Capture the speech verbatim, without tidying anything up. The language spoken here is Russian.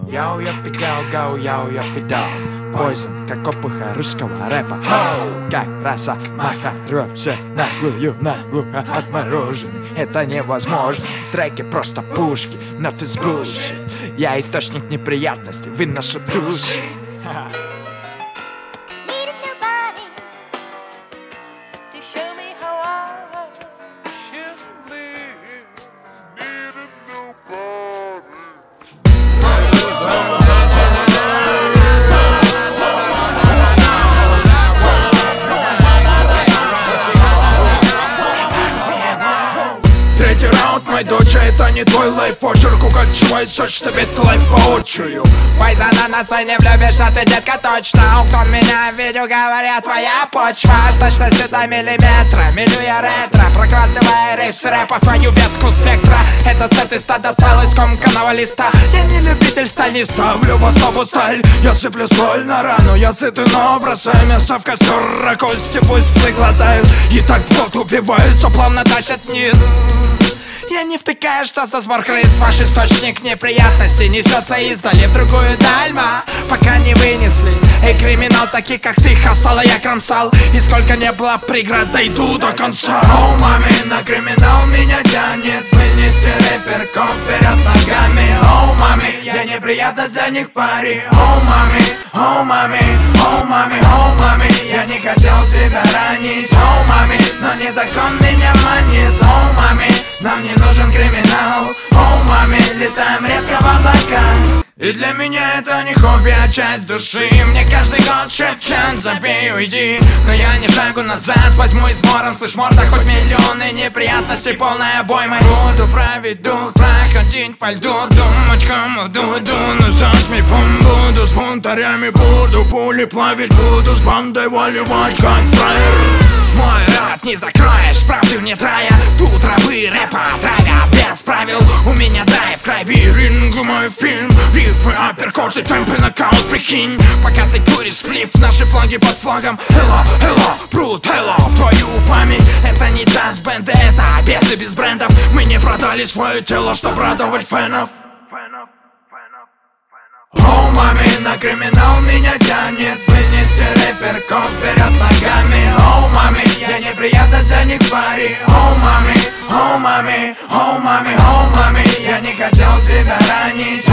Йоу, я фидал, гоу, йоу, я фидал. Poison, как опуха русского рэпа. Хоу, как роса маха рвёт все наглую, наглухо отмороженный. Это невозможно, треки просто пушки, но ты сбуши. Я источник неприятностей, выношу души. Третий раунд, мой дочь, это не твой лайф. Почерк укачивает сочно, ведь лайф поочередью. Пайзана на сцене влюбишься ты, детка, точно. Кто меня видел, говорят, твоя почва с точностью до миллиметра. Милю я ретро, прокладывая рейс рэпа в твою ветку спектра. Это с этой ста достал из комканого листа. Я не любитель сталь, не ставлю в основу сталь. Я сыплю соль на рану, я сытый, но бросаю мясо в костер, а кости пусть псы глотают. И так плод убивается, плавно тащат вниз. Я не втыкаю, что за сбор крыс. Ваш источник неприятностей несется издали в другую дальма, пока не вынесли. Эй, криминал, такие как ты, хасала я кромсал. И сколько не было преград, дойду до конца. Оу, мами, на криминал меня тянет. Вынести рэперков вперед ногами. Оу, мами, я неприятность для них в паре. Оу, мами, оу, мами, оу, мами, оу, мами, я не хотел тебя ранить. Оу, мами, но не закон меня манит. Оу, мами, нам не нужен криминал. Оу, мами, летаем редко в облаках. И для меня это не хобби, а часть души. Мне каждый год шепчат, забей, уйди. Но я не шагу назад, возьму измором. Слышь, морда, хоть миллионы неприятностей, полная обойма. Буду править дух, проходить по льду, думать, кому в дуду. Но зажми бум, буду с бунтарями, буду пули плавить, буду с бандой воливать, как фраер. Мой рот не закроешь, правду не трая. Тут рабы рэпа травят без правил. У меня драйв в крови, Ринг мой фильм, рифы, апперкорты, темпы, нокаут, прикинь. пока ты куришь сплив, наши флаги под флагом. Hello, hello, брут, hello, в твою память. это не джаз бенды, это бесы без брендов. Мы не продали свое тело, чтобы радовать фенов. Оу, мами, на криминал меня тянет. Вынести рэперков вперед ногами. Оу, мами, я неприятность для них в паре. Оу, мами, оу, мами, оу, мами, оу, мами, я не хотел тебя ранить.